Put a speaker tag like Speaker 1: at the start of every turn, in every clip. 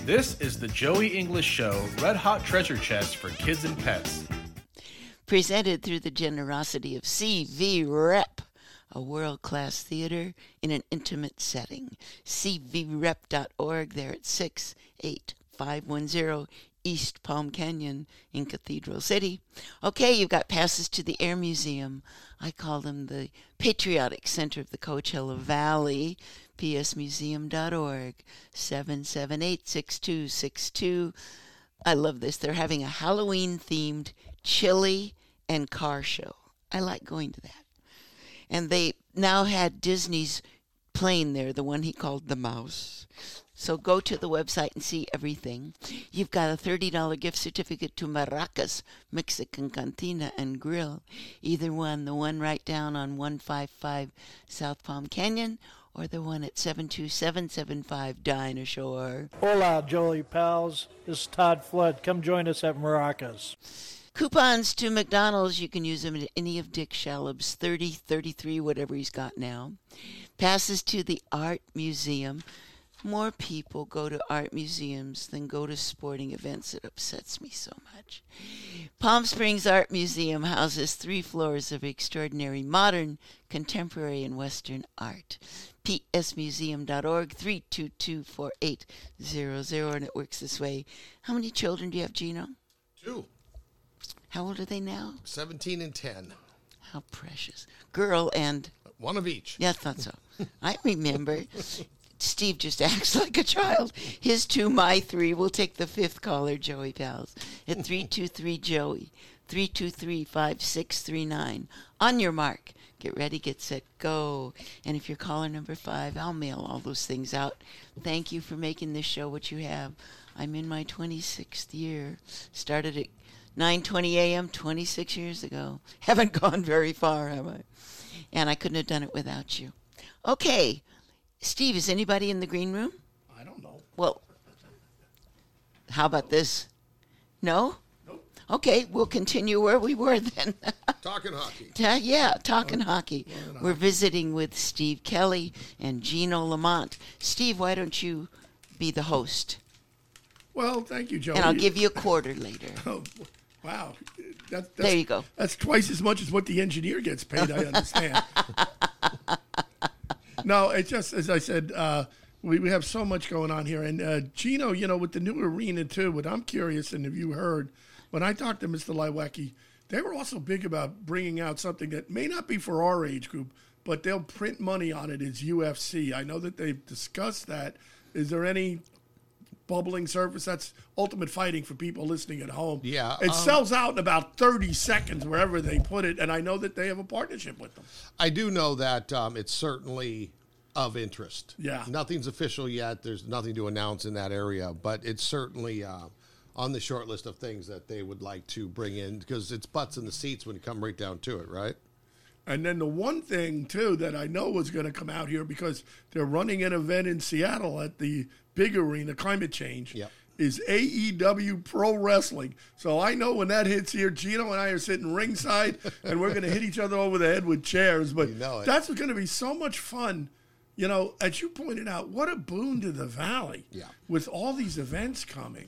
Speaker 1: This is the Joey English Show Red Hot Treasure Chest for Kids and Pets.
Speaker 2: Presented through the generosity of CV Rep, a world-class theater in an intimate setting. cvrep.org. They're at 68510 East Palm Canyon in Cathedral City. Okay, you've got passes to the Air Museum. I call them the Patriotic Center of the Coachella Valley. psmuseum.org, 778-6262. I love this. They're having a Halloween-themed chili and car show. I like going to that. And they now had Disney's plane there, the one he called the Mouse. So go to the website and see everything. You've got a $30 gift certificate to Maracas Mexican Cantina and Grill. Either one, the one right down on 155 South Palm Canyon, or the one at 72775 Dinosaur.
Speaker 3: Hola, Joey pals. This is Todd Flood. Come join us at Maracas.
Speaker 2: Coupons to McDonald's. You can use them at any of Dick Shalhoub's 30, 33, whatever he's got now. Passes to the Art Museum. More people go to art museums than go to sporting events. It upsets me so much. Palm Springs Art Museum houses 3 floors of extraordinary modern, contemporary, and Western art. psmuseum.org, 322-4800, and it works this way. How many children do you have, Gino?
Speaker 4: 2.
Speaker 2: How old are they now?
Speaker 4: 17 and 10.
Speaker 2: How precious. Girl and...
Speaker 4: One of each.
Speaker 2: Yeah, I thought so. I remember. Steve just acts like a child. His 2, my 3. We'll take the 5th caller, Joey Pals, at 323-JOEY, 323-5639. On your mark. Get ready, get set, go. And if you're caller number 5, I'll mail all those things out. Thank you for making this show what you have. I'm in my 26th year. Started at 9:20 a.m. 26 years ago. Haven't gone very far, have I? And I couldn't have done it without you. Okay. Steve, is anybody in the green room?
Speaker 5: I don't know.
Speaker 2: Well, how about this? No?
Speaker 5: Nope.
Speaker 2: Okay, we'll continue where we were then.
Speaker 4: Talking hockey.
Speaker 2: Talking hockey. We're visiting with Steve Kelly and Gino Lamont. Steve, why don't you be the host?
Speaker 5: Well, thank you, Joey.
Speaker 2: And I'll give you a quarter later.
Speaker 5: Oh, wow. That's,
Speaker 2: there you go.
Speaker 5: That's twice as much as what the engineer gets paid, I understand. No, it's just, as I said, we have so much going on here. And Gino, with the new arena, too, what I'm curious, and have you heard, when I talked to Mr. Leiweke, they were also big about bringing out something that may not be for our age group, but they'll print money on it as UFC. I know that they've discussed that. Is there any bubbling surface? That's Ultimate Fighting for people listening at home.
Speaker 4: Yeah.
Speaker 5: It sells out in about 30 seconds wherever they put it, and I know that they have a partnership with them.
Speaker 4: I do know that it's certainly of interest.
Speaker 5: Yeah.
Speaker 4: Nothing's official yet. There's nothing to announce in that area, but it's certainly on the short list of things that they would like to bring in, because it's butts in the seats when you come right down to it, right?
Speaker 5: And then the one thing, too, that I know is going to come out here, because they're running an event in Seattle at the big arena, Climate Change, is AEW Pro Wrestling. So I know when that hits here, Gino and I are sitting ringside, and we're going to hit each other over the head with chairs. But that's going to be so much fun. As you pointed out, what a boon to the Valley with all these events coming.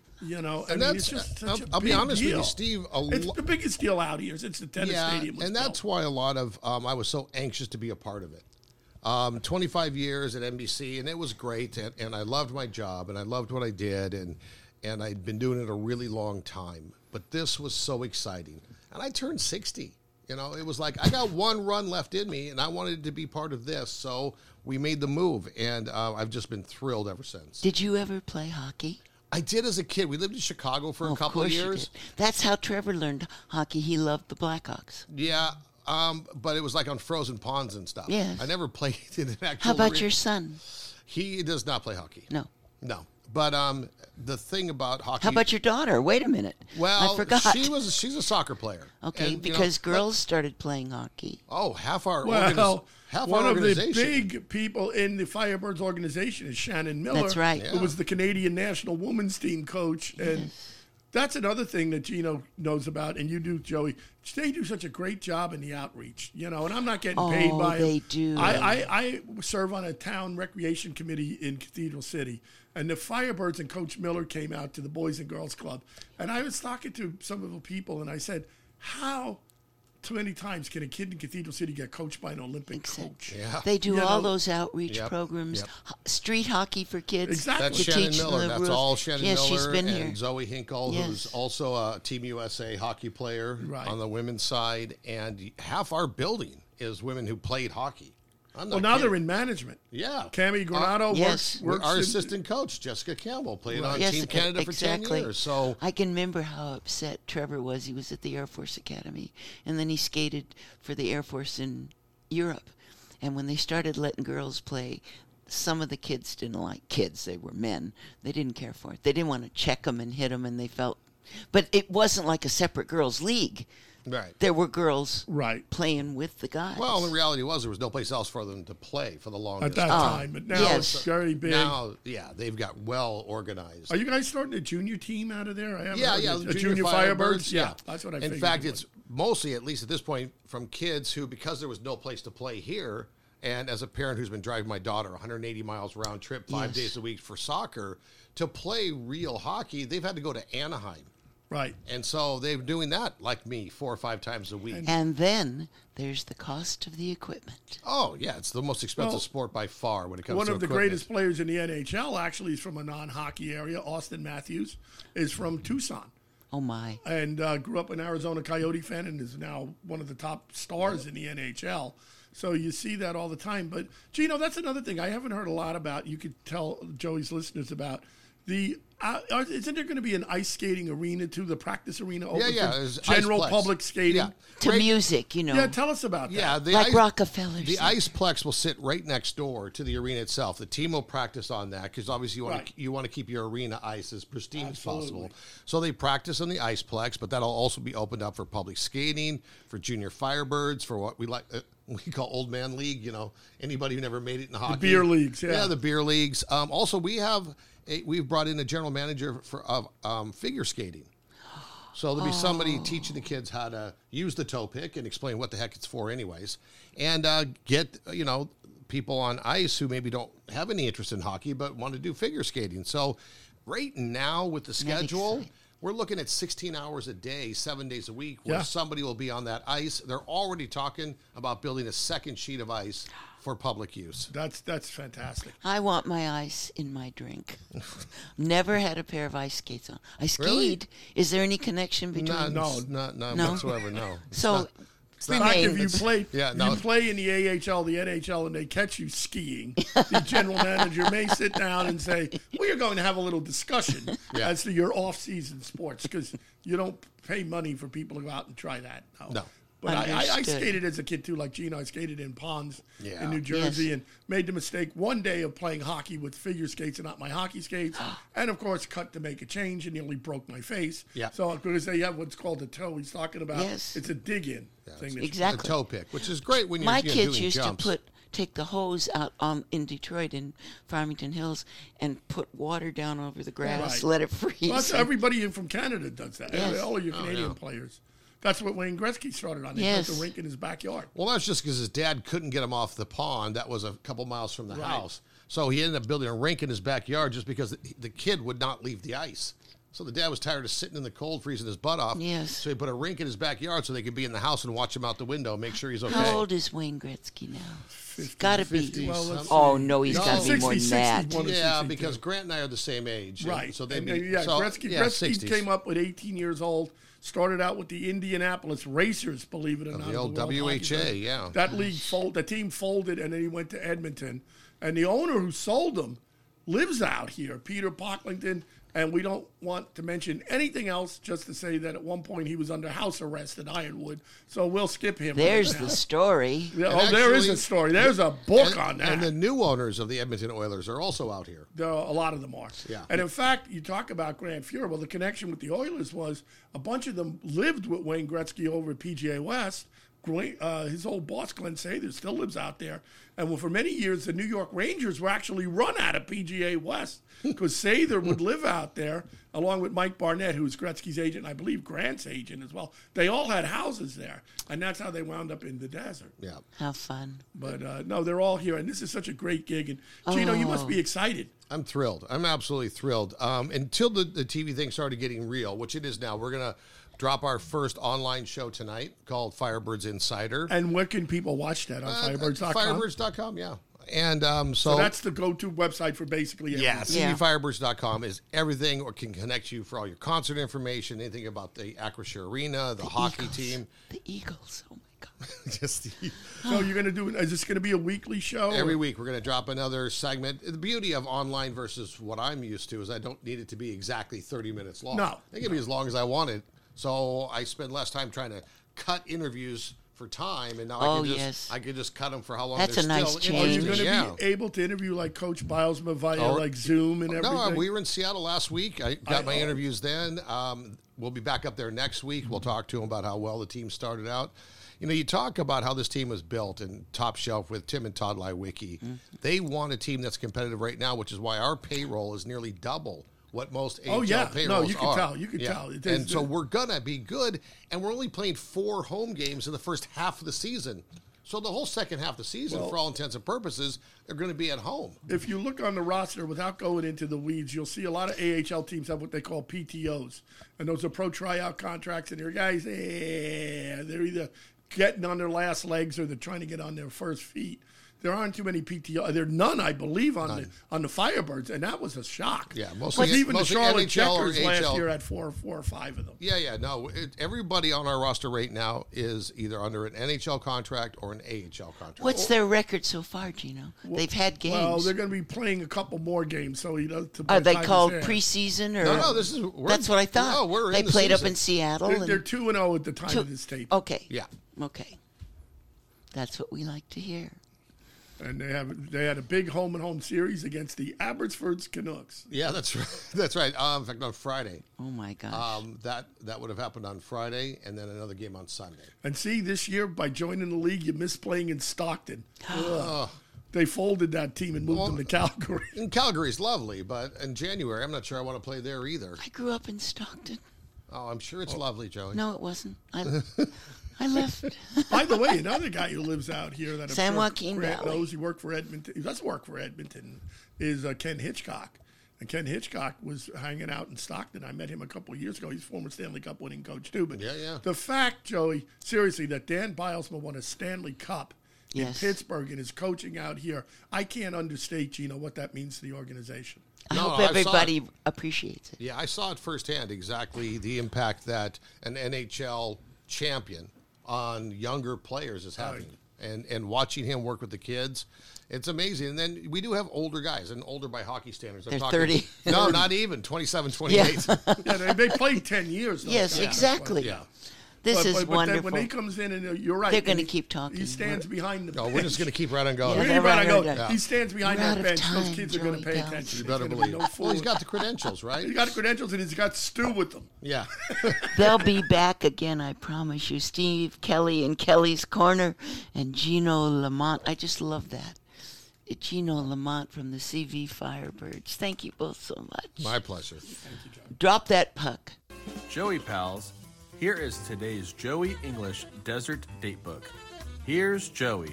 Speaker 5: It's just such
Speaker 4: I'll be honest
Speaker 5: deal.
Speaker 4: with you, Steve.
Speaker 5: It's the biggest deal out here since the tennis stadium was
Speaker 4: and
Speaker 5: built.
Speaker 4: that's why a lot of I was so anxious to be a part of it. 25 years at NBC, and it was great, and I loved my job, and I loved what I did, and I'd been doing it a really long time. But this was so exciting, and I turned 60. It was like I got one run left in me, and I wanted to be part of this, so we made the move, and I've just been thrilled ever since.
Speaker 2: Did you ever play hockey?
Speaker 4: I did as a kid. We lived in Chicago for a couple of years.
Speaker 2: That's how Trevor learned hockey. He loved the Blackhawks.
Speaker 4: Yeah, but it was like on frozen ponds and stuff.
Speaker 2: Yes.
Speaker 4: I never played in an actual
Speaker 2: How about
Speaker 4: arena.
Speaker 2: your son?
Speaker 4: He does not play hockey.
Speaker 2: No.
Speaker 4: But the thing about hockey.
Speaker 2: How about your daughter? Wait a minute.
Speaker 4: Well,
Speaker 2: I forgot.
Speaker 4: She's a soccer player.
Speaker 2: Okay,
Speaker 4: and,
Speaker 2: because girls started playing hockey.
Speaker 4: Oh, half our
Speaker 5: one
Speaker 4: organization.
Speaker 5: of the big people in the Firebirds organization is Shannon Miller.
Speaker 2: That's right.
Speaker 5: Who was the Canadian national women's team coach. And That's another thing that Gino knows about, and you do, Joey. They do such a great job in the outreach, and I'm not getting paid by
Speaker 2: they
Speaker 5: them.
Speaker 2: do.
Speaker 5: I serve on a town recreation committee in Cathedral City, and the Firebirds and Coach Miller came out to the Boys and Girls Club, and I was talking to some of the people, and I said, how too many times can a kid in Cathedral City get coached by an Olympic coach?
Speaker 4: Yeah.
Speaker 2: They do all those outreach programs,
Speaker 4: Yep.
Speaker 2: street hockey for kids.
Speaker 5: Exactly.
Speaker 4: That's
Speaker 2: to
Speaker 4: Shannon
Speaker 2: teach them
Speaker 4: Miller.
Speaker 2: the
Speaker 4: That's
Speaker 2: rules.
Speaker 4: all Shannon
Speaker 2: yes,
Speaker 4: Miller
Speaker 2: she's been
Speaker 4: and
Speaker 2: here.
Speaker 4: Zoe Hinkle,
Speaker 2: Yes.
Speaker 4: who's also a Team USA hockey player
Speaker 5: Right.
Speaker 4: on the women's side. And half our building is women who played hockey. I'm not
Speaker 5: Well, now
Speaker 4: kidding.
Speaker 5: they're in management.
Speaker 4: Yeah.
Speaker 5: Cami Granado
Speaker 2: yes.
Speaker 5: works
Speaker 4: Our
Speaker 5: in-
Speaker 4: assistant coach, Jessica Campbell, played on
Speaker 2: Yes,
Speaker 4: Team Canada
Speaker 2: exactly.
Speaker 4: for 10 years. So
Speaker 2: I can remember how upset Trevor was. He was at the Air Force Academy, and then he skated for the Air Force in Europe. And when they started letting girls play, some of the kids didn't like kids. They were men. They didn't care for it. They didn't want to check them and hit them, and they felt... But it wasn't like a separate girls' league.
Speaker 4: right.
Speaker 2: There were girls
Speaker 5: Right.
Speaker 2: playing with the guys.
Speaker 4: Well, the reality was there was no place else for them to play for the longest
Speaker 5: at that time, but now
Speaker 2: yes.
Speaker 5: it's very big.
Speaker 4: Now, yeah, they've got well organized.
Speaker 5: Are you guys starting a junior team out of there? I haven't
Speaker 4: Yeah,
Speaker 5: heard
Speaker 4: yeah,
Speaker 5: of
Speaker 4: the
Speaker 5: a junior Firebirds. Yeah, that's what I
Speaker 4: In
Speaker 5: figured
Speaker 4: fact,
Speaker 5: you
Speaker 4: it's
Speaker 5: would.
Speaker 4: mostly, at least at this point, from kids who, because there was no place to play here, and as a parent who's been driving my daughter 180 miles round trip 5
Speaker 2: Yes.
Speaker 4: days a week for soccer, to play real hockey, they've had to go to Anaheim.
Speaker 5: Right.
Speaker 4: And so they're doing that, like me, 4 or 5 times a week.
Speaker 2: And then there's the cost of the equipment.
Speaker 4: Oh, yeah, it's the most expensive
Speaker 5: Well,
Speaker 4: sport by far when it comes
Speaker 5: One
Speaker 4: to
Speaker 5: of the
Speaker 4: equipment.
Speaker 5: greatest players in the NHL actually is from a non-hockey area. Austin Matthews is from Tucson
Speaker 2: Oh, my.
Speaker 5: and grew up an Arizona Coyote fan and is now one of the top stars in the NHL. So you see that all the time. But, Gino, that's another thing I haven't heard a lot about. You could tell Joey's listeners about. Isn't there going to be an ice skating arena too, the practice arena open
Speaker 4: Yeah,
Speaker 5: for
Speaker 4: there's
Speaker 5: general
Speaker 4: Iceplex.
Speaker 5: public skating?
Speaker 4: Yeah.
Speaker 2: To
Speaker 4: Right.
Speaker 2: music, you know.
Speaker 5: Yeah, tell us about that.
Speaker 4: Yeah, the
Speaker 2: like
Speaker 4: ice-
Speaker 2: Rockefeller
Speaker 4: The
Speaker 2: Center.
Speaker 4: Iceplex will sit right next door to the arena itself. The team will practice on that because obviously you want to keep your arena ice as pristine as possible. So they practice on the Iceplex, but that'll also be opened up for public skating, for junior Firebirds, for what we like. We call old man league. Anybody who never made it in hockey.
Speaker 5: beer leagues, yeah.
Speaker 4: Yeah, the beer leagues. Also, we've brought in a general manager of figure skating. So there'll be somebody teaching the kids how to use the toe pick and explain what the heck it's for anyways. And get, people on ice who maybe don't have any interest in hockey but want to do figure skating. So right now with the schedule,
Speaker 2: exciting.
Speaker 4: we're looking at 16 hours a day, 7 days a week where
Speaker 5: Yeah.
Speaker 4: somebody will be on that ice. They're already talking about building a second sheet of ice for public use.
Speaker 5: That's fantastic.
Speaker 2: I want my ice in my drink. Never had a pair of ice skates on. I skied.
Speaker 4: Really?
Speaker 2: Is there any connection between?
Speaker 4: Not
Speaker 2: No?
Speaker 4: whatsoever, no.
Speaker 2: So
Speaker 5: In fact, if you
Speaker 2: remains.
Speaker 5: play,
Speaker 4: Yeah, no.
Speaker 5: you play in the AHL, the NHL, and they catch you skiing, the general manager may sit down and say, "We are going to have a little discussion
Speaker 4: Yeah.
Speaker 5: as to your off-season sports because you don't pay money for people to go out and try that."
Speaker 4: No.
Speaker 5: But I
Speaker 2: Understood.
Speaker 5: skated as a kid too, like Gino. I skated in ponds
Speaker 4: Yeah.
Speaker 5: in New Jersey
Speaker 2: Yes.
Speaker 5: and made the mistake one day of playing hockey with figure skates and not my hockey skates, and of course cut to make a change and nearly broke my face.
Speaker 4: Yeah.
Speaker 5: So because they have what's called a toe, he's talking about.
Speaker 2: Yes.
Speaker 5: It's a dig-in thing. that you-
Speaker 2: Exactly.
Speaker 4: A toe pick, which is great when you're
Speaker 2: My
Speaker 4: doing
Speaker 2: kids used
Speaker 4: jumps.
Speaker 2: to take the hose out in Detroit in Farmington Hills and put water down over the grass,
Speaker 5: Right.
Speaker 2: let it freeze.
Speaker 5: Well, that's everybody from Canada does that.
Speaker 2: Yes.
Speaker 5: All of your Canadian
Speaker 4: yeah.
Speaker 5: players. That's what Wayne Gretzky started on. They
Speaker 2: Yes.
Speaker 5: built a rink in his backyard.
Speaker 4: Well, that's just because his dad couldn't get him off the pond. That was a couple miles from the house. So he ended up building a rink in his backyard just because the kid would not leave the ice. So the dad was tired of sitting in the cold, freezing his butt off.
Speaker 2: Yes.
Speaker 4: So he put a rink in his backyard so they could be in the house and watch him out the window, make sure he's okay.
Speaker 2: How old is Wayne Gretzky now? He's got to be.
Speaker 4: 50,
Speaker 5: Well, let's
Speaker 2: Oh
Speaker 5: see.
Speaker 2: no, he's
Speaker 4: No,
Speaker 2: got to be more than
Speaker 5: 60,
Speaker 2: that.
Speaker 5: 61.
Speaker 4: Yeah,
Speaker 5: 62.
Speaker 4: because Grant and I are the same age.
Speaker 5: Right.
Speaker 4: So they
Speaker 5: And,
Speaker 4: be,
Speaker 5: yeah,
Speaker 4: so,
Speaker 5: Gretzky,
Speaker 4: yeah,
Speaker 5: Gretzky
Speaker 4: 60s.
Speaker 5: came up with 18 years old, started out with the Indianapolis Racers, believe it or not.
Speaker 4: the old
Speaker 5: World Hockey
Speaker 4: WHA,
Speaker 5: League.
Speaker 4: yeah.
Speaker 5: That league the team folded, and then he went to Edmonton. And the owner who sold him lives out here, Peter Pocklington. And we don't want to mention anything else, just to say that at one point he was under house arrest at Ironwood. So we'll skip him.
Speaker 2: There's
Speaker 5: right now.
Speaker 2: the story.
Speaker 5: Yeah,
Speaker 4: And
Speaker 5: there is
Speaker 4: actually-
Speaker 5: a story. There's a book on that.
Speaker 4: And the new owners of the Edmonton Oilers are also out here.
Speaker 5: A lot of them are.
Speaker 4: Yeah.
Speaker 5: And in fact, you talk about Grant Fuhrer. Well, the connection with the Oilers was a bunch of them lived with Wayne Gretzky over at PGA West his old boss, Glenn Sather, still lives out there. And for many years, the New York Rangers were actually run out of PGA West because Sather would live out there along with Mike Barnett, who was Gretzky's agent, and I believe Grant's agent as well. They all had houses there, and that's how they wound up in the desert.
Speaker 4: Yeah.
Speaker 2: How fun.
Speaker 5: But no, they're all here, and this is such a great gig. And Gino, you must be excited.
Speaker 4: I'm thrilled. I'm absolutely thrilled. Until the TV thing started getting real, which it is now, we're going to drop our first online show tonight called Firebirds Insider.
Speaker 5: And where can people watch that? On Firebirds.com?
Speaker 4: Firebirds.com, yeah. And
Speaker 5: so that's the go-to website for basically everything.
Speaker 4: Yeah, CVFirebirds.com is everything, or can connect you for all your concert information, anything about the Acrisure Arena, the hockey
Speaker 2: Eagles.
Speaker 4: team.
Speaker 2: The Eagles, oh my God.
Speaker 5: So you're going to do, is this going to be a weekly show?
Speaker 4: Every week we're going to drop another segment. The beauty of online versus what I'm used to is I don't need it to be exactly 30 minutes long.
Speaker 5: No.
Speaker 4: They can be as long as I want it. So I spend less time trying to cut interviews for time, and now I can just cut them for how long.
Speaker 2: That's
Speaker 4: they're
Speaker 2: a nice
Speaker 4: still
Speaker 2: change.
Speaker 5: Are you
Speaker 4: Yeah.
Speaker 5: going to be able to interview like Coach Bilesma via like Zoom and everything?
Speaker 4: No, we were in Seattle last week. I got my interviews then. We'll be back up there next week. We'll talk to them about how well the team started out. You know, you talk about how this team was built and top shelf with Tim and Todd Lewicki. Mm-hmm. They want a team that's competitive right now, which is why our payroll is nearly double what most AHL payrolls
Speaker 5: no, you can
Speaker 4: are.
Speaker 5: tell. You can tell.
Speaker 4: And so we're gonna be good, and we're only playing 4 home games in the first half of the season. So the whole second half of the season, for all intents and purposes, they're going to be at home.
Speaker 5: If you look on the roster, without going into the weeds, you'll see a lot of AHL teams have what they call PTOs, and those are pro tryout contracts. And their guys, they're either getting on their last legs or they're trying to get on their first feet. There aren't too many PTO. There are none, I believe, on the Firebirds, and that was a shock.
Speaker 4: Yeah,
Speaker 5: even the Charlotte
Speaker 4: NHL
Speaker 5: Checkers last year had four or five of them.
Speaker 4: Yeah. No, everybody on our roster right now is either under an NHL contract or an AHL contract.
Speaker 2: What's their record so far, Gino? They've had games.
Speaker 5: Well, they're going to be playing a couple more games. So
Speaker 2: are they called preseason or?
Speaker 4: No.
Speaker 2: That's what I thought.
Speaker 4: No,
Speaker 2: they played up in Seattle.
Speaker 5: They're 2-0 at the time of this tape.
Speaker 2: Okay.
Speaker 4: Yeah.
Speaker 2: Okay. That's what we like to hear.
Speaker 5: And they had a big home-and-home series against the Abbotsford Canucks.
Speaker 4: Yeah, that's right. That's right. In fact, on Friday.
Speaker 2: Oh my gosh.
Speaker 4: That would have happened on Friday, and then another game on Sunday.
Speaker 5: And see, this year by joining the league, you missed playing in Stockton. They folded that team and moved them to Calgary.
Speaker 4: And Calgary's lovely, but in January, I'm not sure I want to play there either.
Speaker 2: I grew up in Stockton.
Speaker 4: Oh, I'm sure it's lovely, Joey.
Speaker 2: No, it wasn't. I left.
Speaker 5: By the way, another guy who lives out here that
Speaker 2: San Joaquin
Speaker 5: Grant
Speaker 2: Valley.
Speaker 5: knows, he worked for Edmonton. He does work for Edmonton. Is Ken Hitchcock, and Ken Hitchcock was hanging out in Stockton. I met him a couple of years ago. He's a former Stanley Cup winning coach too. But the fact, Joey, seriously, that Dan Bilesma won a Stanley Cup in Pittsburgh and is coaching out here, I can't understate, Gino, what that means to the organization.
Speaker 2: I hope everybody appreciates it.
Speaker 4: Yeah, I saw it firsthand, exactly the impact that an NHL champion on younger players is having. And watching him work with the kids, it's amazing. And then we do have older guys, and older by hockey standards.
Speaker 2: They're 30.
Speaker 4: No, not even, 27, 28.
Speaker 5: Yeah, they played 10 years.
Speaker 2: Yes, exactly.
Speaker 4: Yeah.
Speaker 2: This is wonderful.
Speaker 5: Then when he comes in, and you're right.
Speaker 2: They're going to keep talking.
Speaker 5: He stands behind the bench.
Speaker 4: We're just going to keep right on going.
Speaker 5: He stands behind that bench. Those kids are going to pay attention.
Speaker 4: You better believe it. Well, he's got the credentials, right?
Speaker 5: He's got the credentials, and he's got Stu with them.
Speaker 4: Yeah.
Speaker 2: They'll be back again, I promise you. Steve Kelly in Kelly's Corner and Gino Lamont. I just love that. Gino Lamont from the CV Firebirds. Thank you both so much.
Speaker 4: My pleasure.
Speaker 5: Thank you, John.
Speaker 2: Drop that puck.
Speaker 1: Joey Pals, here is today's Joey English Desert Datebook. Here's Joey.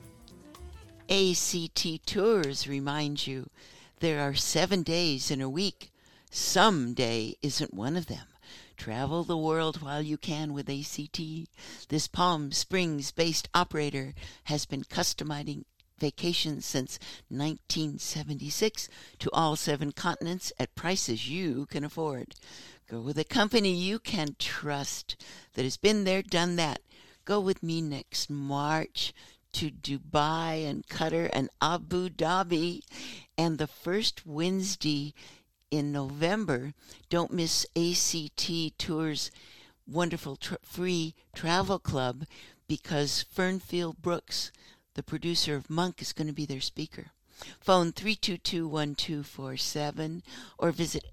Speaker 2: ACT Tours reminds you there are 7 days in a week. Some day isn't one of them. Travel the world while you can with ACT. This Palm Springs-based operator has been customizing vacations since 1976 to all 7 continents at prices you can afford. Go with a company you can trust that has been there, done that. Go with me next March to Dubai and Qatar and Abu Dhabi. And the first Wednesday in November, don't miss ACT Tours' wonderful free travel club because Fernfield Brooks, the producer of Monk, is going to be their speaker. Phone 322-1247 or visit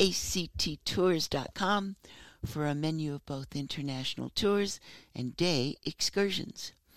Speaker 2: acttours.com for a menu of both international tours and day excursions.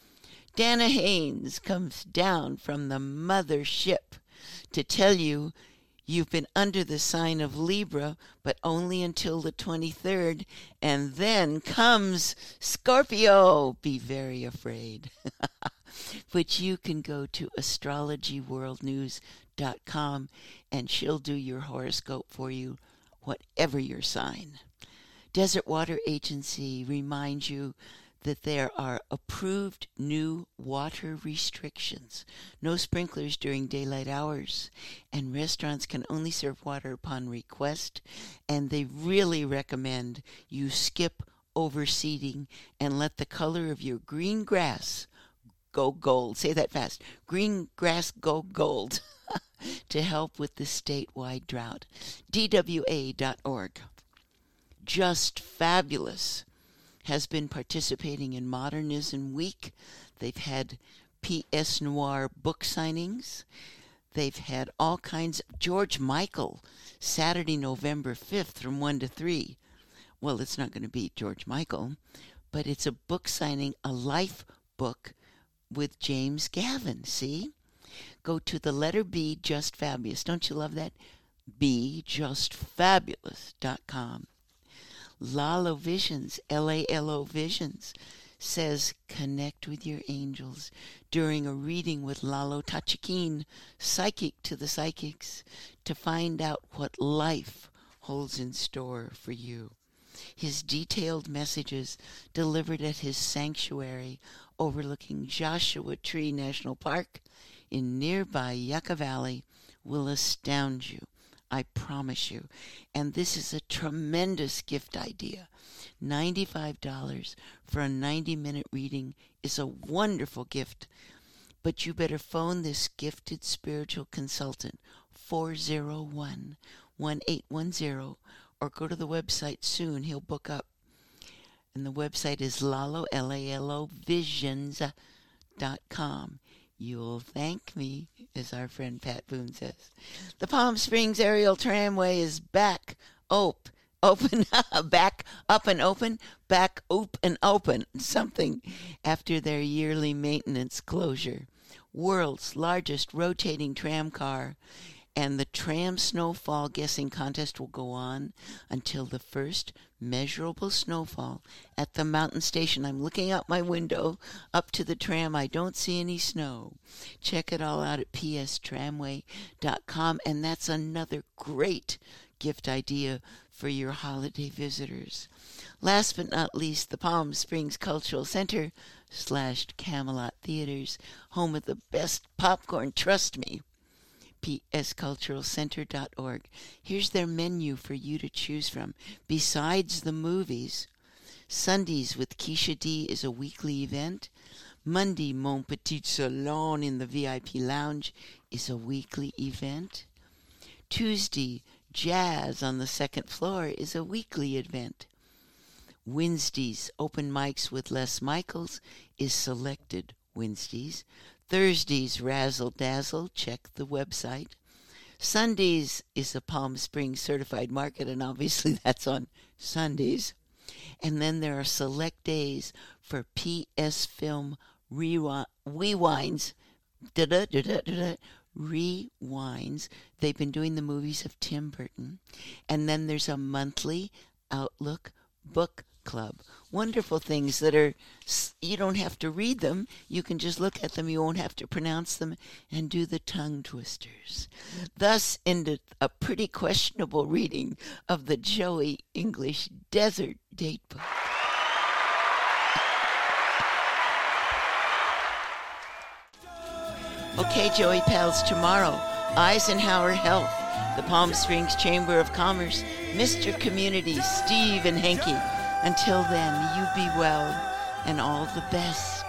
Speaker 2: Dana Haynes comes down from the mothership to tell you you've been under the sign of Libra, but only until the 23rd, and then comes Scorpio. Be very afraid. But you can go to astrologyworldnews.com and she'll do your horoscope for you, whatever your sign. Desert Water Agency reminds you that there are approved new water restrictions. No sprinklers during daylight hours, and restaurants can only serve water upon request, and they really recommend you skip overseeding and let the color of your green grass go gold. Say that fast. Green grass go gold to help with the statewide drought. DWA.org. Just Fabulous has been participating in Modernism Week. They've had P.S. Noir book signings. They've had all kinds of George Michael, Saturday, November 5th from 1 to 3. Well, it's not going to be George Michael, but it's a book signing, a life book with James Gavin, see? Go to the letter B, Just Fabulous. Don't you love that? BeJustFabulous.com. Lalo Visions, Lalo Visions, says connect with your angels during a reading with Lalo Tachikin, psychic to the psychics, to find out what life holds in store for you. His detailed messages delivered at his sanctuary overlooking Joshua Tree National Park in nearby Yucca Valley will astound you. I promise you. And this is a tremendous gift idea. $95 for a 90-minute reading is a wonderful gift. But you better phone this gifted spiritual consultant, 401-1810, or go to the website soon. He'll book up. And the website is Lalo, L-A-L-O, visions.com. You'll thank me, as our friend Pat Boone says. The Palm Springs Aerial Tramway is back open, back up and open, back up and open, something after their yearly maintenance closure. World's largest rotating tram car, and the tram snowfall guessing contest will go on until the first measurable snowfall at the mountain station. I'm looking out my window up to the tram. I don't see any snow. Check it all out at pstramway.com, and that's another great gift idea for your holiday visitors. Last but not least, the Palm Springs Cultural Center / Camelot Theaters, home of the best popcorn, trust me. psculturalcenter.org. Here's their menu for you to choose from. Besides the movies, Sundays with Keisha D is a weekly event. Monday, Mon Petit Salon in the VIP Lounge is a weekly event. Tuesday, Jazz on the second floor is a weekly event. Wednesdays, Open Mics with Les Michaels is selected Wednesdays. Thursdays, Razzle Dazzle, check the website. Sundays is a Palm Springs certified market, and obviously that's on Sundays. And then there are select days for PS Film Rewinds. Rewinds. They've been doing the movies of Tim Burton. And then there's a monthly Outlook book club. Wonderful things that are, you don't have to read them. You can just look at them. You won't have to pronounce them and do the tongue twisters. Thus ended a pretty questionable reading of the Joey English Desert Date Book. Okay, Joey pals, tomorrow, Eisenhower Health, the Palm Springs Chamber of Commerce, Mr. Community, Steve and Henke. Until then, you be well and all the best.